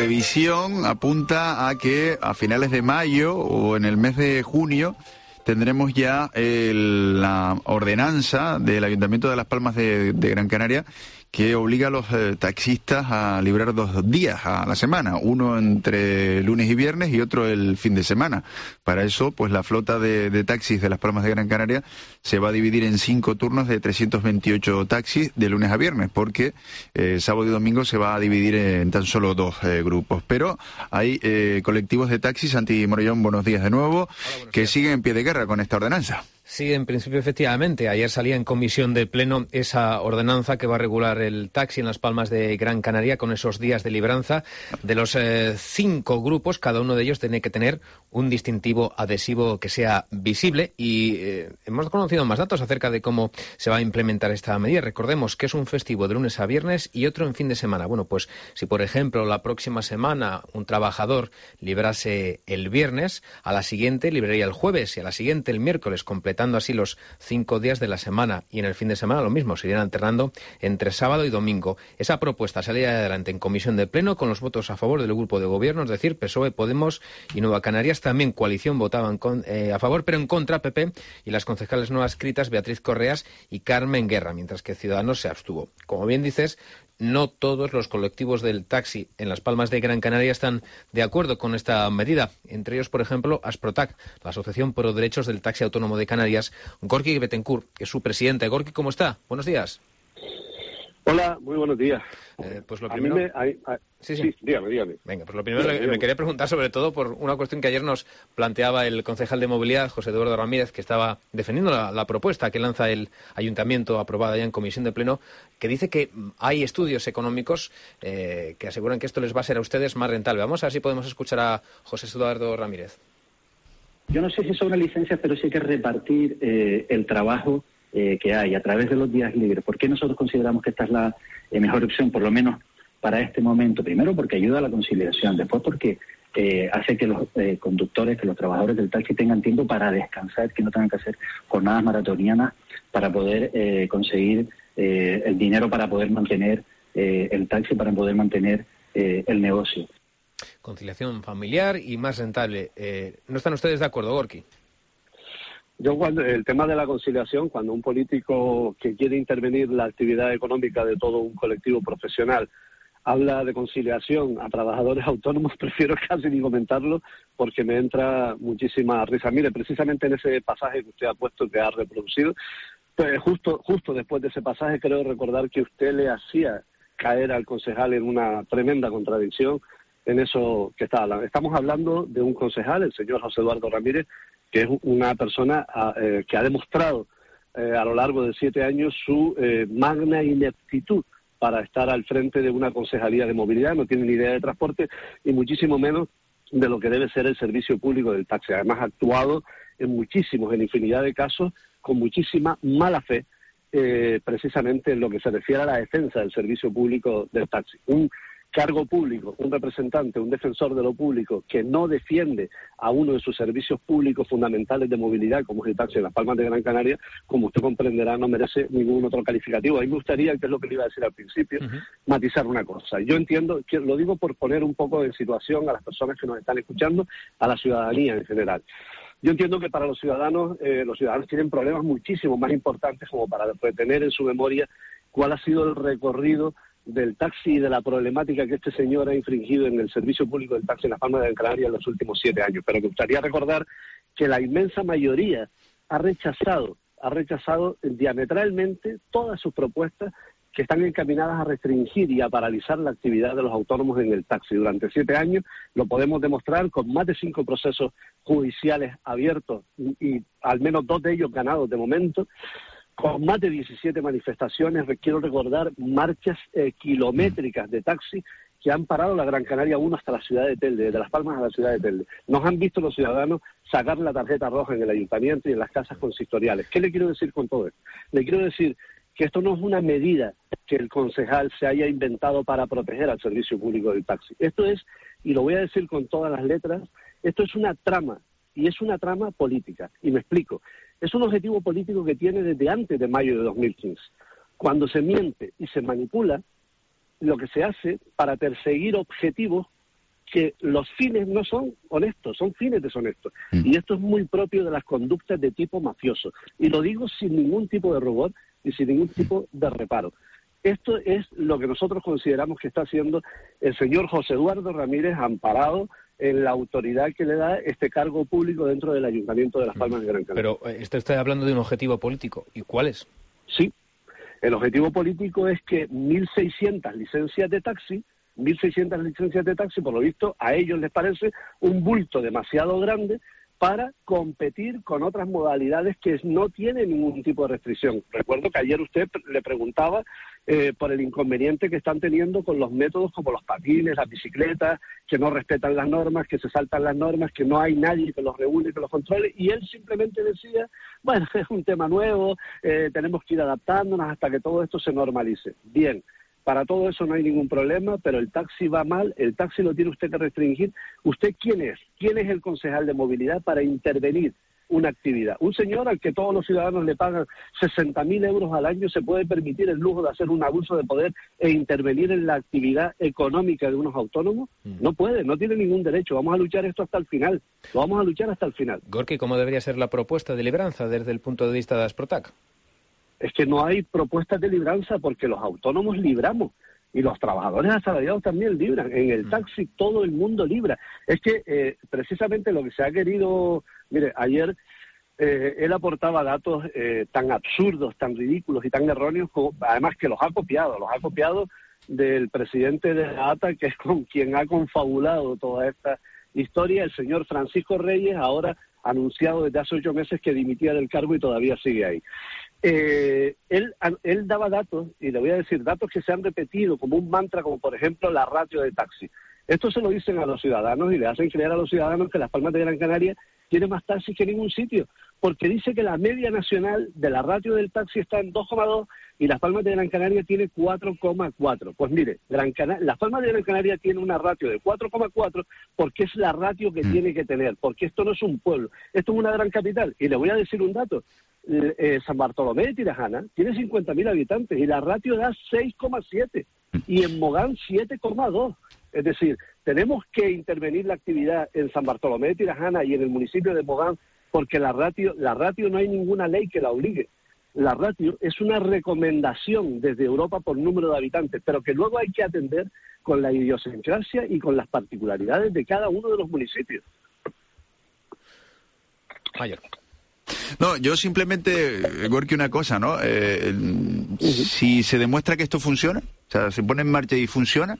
previsión apunta a que a finales de mayo o en el mes de junio tendremos ya la ordenanza del Ayuntamiento de Las Palmas de Gran Canaria que obliga a los taxistas a librar 2 días a la semana, uno entre lunes y viernes y otro el fin de semana. Para eso, pues la flota de taxis de Las Palmas de Gran Canaria se va a dividir en 5 turnos de 328 taxis de lunes a viernes, porque sábado y domingo se va a dividir en tan solo 2 grupos. Pero hay colectivos de taxis, Santi Morellón, buenos días de nuevo, que siguen en pie de guerra con esta ordenanza. Sí, en principio, efectivamente. Ayer salía en comisión de pleno esa ordenanza que va a regular el taxi en Las Palmas de Gran Canaria con esos días de libranza. De los 5 grupos, cada uno de ellos tiene que tener un distintivo adhesivo que sea visible y hemos conocido más datos acerca de cómo se va a implementar esta medida. Recordemos que es un festivo de lunes a viernes y otro en fin de semana. Bueno, pues si por ejemplo la próxima semana un trabajador librase el viernes, a la siguiente libraría el jueves y a la siguiente el miércoles, completando así los 5 días de la semana, y en el fin de semana lo mismo, se irían alternando entre sábado y domingo. Esa propuesta salía adelante en comisión de pleno con los votos a favor del grupo de gobierno, es decir, PSOE, Podemos y Nueva Canarias. También Coalición votaban a favor, pero en contra PP y las concejales no adscritas Beatriz Correas y Carmen Guerra, mientras que Ciudadanos se abstuvo. Como bien dices, no todos los colectivos del taxi en Las Palmas de Gran Canaria están de acuerdo con esta medida. Entre ellos, por ejemplo, Asprotac, la Asociación Pro Derechos del Taxi Autónomo de Canarias, Gorky Betancourt, que es su presidente. Gorky, ¿cómo está? Buenos días. Hola, muy buenos días. Pues lo primero... Sí, dígame. Venga, pues lo primero me quería preguntar sobre todo por una cuestión que ayer nos planteaba el concejal de Movilidad, José Eduardo Ramírez, que estaba defendiendo la propuesta que lanza el Ayuntamiento, aprobada ya en comisión de pleno, que dice que hay estudios económicos que aseguran que esto les va a ser a ustedes más rentable. Vamos a ver si podemos escuchar a José Eduardo Ramírez. Yo no sé si son licencias, pero sí hay que repartir el trabajo que hay a través de los días libres. ¿Por qué nosotros consideramos que esta es la mejor opción, por lo menos para este momento? Primero, porque ayuda a la conciliación. Después, porque hace que los conductores, que los trabajadores del taxi tengan tiempo para descansar, que no tengan que hacer jornadas maratonianas para poder conseguir el dinero para poder mantener el taxi, para poder mantener el negocio. Conciliación familiar y más rentable. ¿No están ustedes de acuerdo, Gorky? Yo cuando el tema de la conciliación, cuando un político que quiere intervenir la actividad económica de todo un colectivo profesional habla de conciliación a trabajadores autónomos, prefiero casi ni comentarlo porque me entra muchísima risa. Mire, precisamente en ese pasaje que usted ha puesto, que ha reproducido, pues justo después de ese pasaje creo recordar que usted le hacía caer al concejal en una tremenda contradicción en eso que está hablando. Estamos hablando de un concejal, el señor José Eduardo Ramírez, que es una persona que ha demostrado a lo largo de 7 años su magna ineptitud para estar al frente de una concejalía de movilidad. No tiene ni idea de transporte y muchísimo menos de lo que debe ser el servicio público del taxi. Además ha actuado en infinidad de casos con muchísima mala fe, precisamente en lo que se refiere a la defensa del servicio público del taxi. Un cargo público, un representante, un defensor de lo público que no defiende a uno de sus servicios públicos fundamentales de movilidad, como es el taxi en Las Palmas de Gran Canaria, como usted comprenderá, no merece ningún otro calificativo. A mí me gustaría, que es lo que le iba a decir al principio, matizar una cosa. Yo entiendo, lo digo por poner un poco en situación a las personas que nos están escuchando, a la ciudadanía en general. Yo entiendo que para los ciudadanos tienen problemas muchísimo más importantes como para retener en su memoria cuál ha sido el recorrido del taxi y de la problemática que este señor ha infringido en el servicio público del taxi en Las Palmas de Gran Canaria en los últimos 7 años. Pero me gustaría recordar que la inmensa mayoría ha rechazado diametralmente todas sus propuestas que están encaminadas a restringir y a paralizar la actividad de los autónomos en el taxi. Durante 7 años lo podemos demostrar con más de 5 procesos judiciales abiertos y al menos 2 de ellos ganados de momento, con más de 17 manifestaciones. Quiero recordar marchas kilométricas de taxi que han parado la Gran Canaria 1 hasta la ciudad de Telde, desde Las Palmas a la ciudad de Telde. Nos han visto los ciudadanos sacar la tarjeta roja en el ayuntamiento y en las casas consistoriales. ¿Qué le quiero decir con todo esto? Le quiero decir que esto no es una medida que el concejal se haya inventado para proteger al servicio público del taxi. Esto es, y lo voy a decir con todas las letras, esto es una trama, y es una trama política. Y me explico. Es un objetivo político que tiene desde antes de mayo de 2015. Cuando se miente y se manipula, lo que se hace para perseguir objetivos que los fines no son honestos, son fines deshonestos. Y esto es muy propio de las conductas de tipo mafioso. Y lo digo sin ningún tipo de rubor y sin ningún tipo de reparo. Esto es lo que nosotros consideramos que está haciendo el señor José Eduardo Ramírez, amparado en la autoridad que le da este cargo público dentro del Ayuntamiento de Las Palmas de Gran Canaria. Pero está hablando de un objetivo político. ¿Y cuál es? Sí, el objetivo político es que 1.600 licencias de taxi, por lo visto, a ellos les parece un bulto demasiado grande para competir con otras modalidades que no tienen ningún tipo de restricción. Recuerdo que ayer usted le preguntaba por el inconveniente que están teniendo con los métodos como los patines, las bicicletas, que no respetan las normas, que se saltan las normas, que no hay nadie que los regule, que los controle, y él simplemente decía, bueno, es un tema nuevo, tenemos que ir adaptándonos hasta que todo esto se normalice. Bien. Para todo eso no hay ningún problema, pero el taxi va mal, el taxi lo tiene usted que restringir. ¿Usted quién es? ¿Quién es el concejal de movilidad para intervenir una actividad? Un señor al que todos los ciudadanos le pagan 60.000 euros al año se puede permitir el lujo de hacer un abuso de poder e intervenir en la actividad económica de unos autónomos. No puede, no tiene ningún derecho. Vamos a luchar esto hasta el final. Lo vamos a luchar hasta el final. Gorky, ¿cómo debería ser la propuesta de libranza desde el punto de vista de Asprotac? Es que no hay propuestas de libranza porque los autónomos libramos y los trabajadores asalariados también libran. En el taxi todo el mundo libra. Es que precisamente lo que se ha querido... Mire, ayer él aportaba datos tan absurdos, tan ridículos y tan erróneos, como, además que los ha copiado del presidente de la ATA, que es con quien ha confabulado toda esta historia, el señor Francisco Reyes, ahora anunciado desde hace 8 meses que dimitía del cargo y todavía sigue ahí. Él daba datos, y le voy a decir, datos que se han repetido como un mantra, como por ejemplo la ratio de taxi. Esto se lo dicen a los ciudadanos y le hacen creer a los ciudadanos que Las Palmas de Gran Canaria tiene más taxis que ningún sitio, porque dice que la media nacional de la ratio del taxi está en 2,2 y Las Palmas de Gran Canaria tiene 4,4. Pues mire, Las Palmas de Gran Canaria tiene una ratio de 4,4 porque es la ratio que tiene que tener, porque esto no es un pueblo, esto es una gran capital. Y le voy a decir un dato, San Bartolomé de Tirajana tiene 50.000 habitantes y la ratio da 6,7 y en Mogán 7,2. Es decir, tenemos que intervenir la actividad en San Bartolomé de Tirajana y en el municipio de Mogán porque la ratio no hay ninguna ley que la obligue. La ratio es una recomendación desde Europa por número de habitantes, pero que luego hay que atender con la idiosincrasia y con las particularidades de cada uno de los municipios. No, yo simplemente, Gorky, una cosa, ¿no? Si se demuestra que esto funciona, o sea, se pone en marcha y funciona.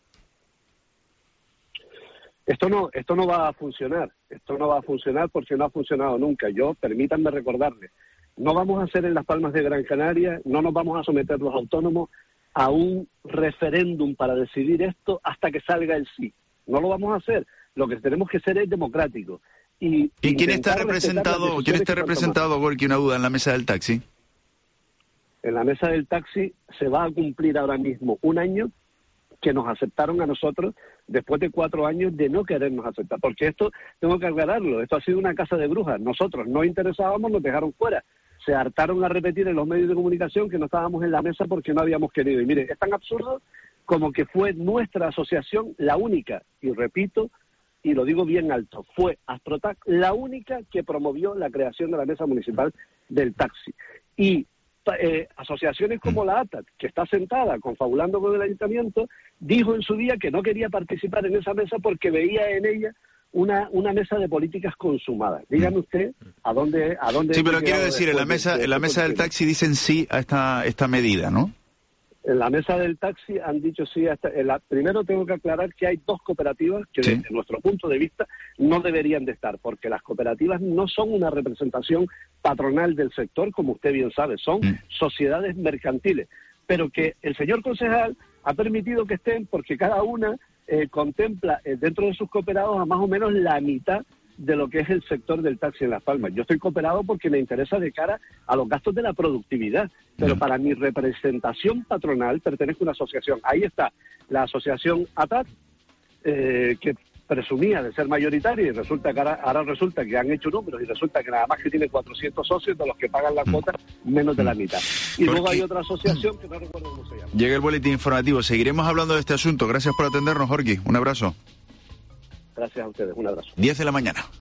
Esto no va a funcionar. Esto no va a funcionar porque no ha funcionado nunca. Permítanme recordarles, no vamos a hacer en Las Palmas de Gran Canaria, no nos vamos a someter los autónomos a un referéndum para decidir esto hasta que salga el sí. No lo vamos a hacer. Lo que tenemos que ser es democrático. ¿Y quién está representado, Gorky, una duda, en la mesa del taxi? En la mesa del taxi se va a cumplir ahora mismo un año que nos aceptaron a nosotros después de 4 años de no querernos aceptar. Porque esto, tengo que aclararlo, esto ha sido una casa de brujas. Nosotros no interesábamos, nos dejaron fuera. Se hartaron a repetir en los medios de comunicación que no estábamos en la mesa porque no habíamos querido. Y mire, es tan absurdo como que fue nuestra asociación la única, y repito, y lo digo bien alto, fue Asprotac la única que promovió la creación de la mesa municipal del taxi. Y asociaciones como la ATAT, que está sentada confabulando con el ayuntamiento, dijo en su día que no quería participar en esa mesa porque veía en ella una mesa de políticas consumadas. Dígame usted a dónde sí, pero quiero decir, en la mesa del taxi dicen sí a esta medida, ¿no? En la mesa del taxi han dicho sí. Primero tengo que aclarar que hay 2 cooperativas que desde nuestro punto de vista no deberían de estar, porque las cooperativas no son una representación patronal del sector, como usted bien sabe, son sociedades mercantiles, pero que el señor concejal ha permitido que estén porque cada una contempla dentro de sus cooperados a más o menos la mitad de lo que es el sector del taxi en Las Palmas. Yo estoy cooperado porque me interesa de cara a los gastos de la productividad, pero para mi representación patronal pertenezco a una asociación. Ahí está la asociación ATAT, que presumía de ser mayoritaria y resulta que ahora resulta que han hecho números y resulta que nada más que tiene 400 socios de los que pagan la cuota menos de la mitad. Y luego hay otra asociación que no recuerdo cómo se llama. Llega el boletín informativo. Seguiremos hablando de este asunto. Gracias por atendernos, Gorky. Un abrazo. Gracias a ustedes. Un abrazo. 10 de la mañana.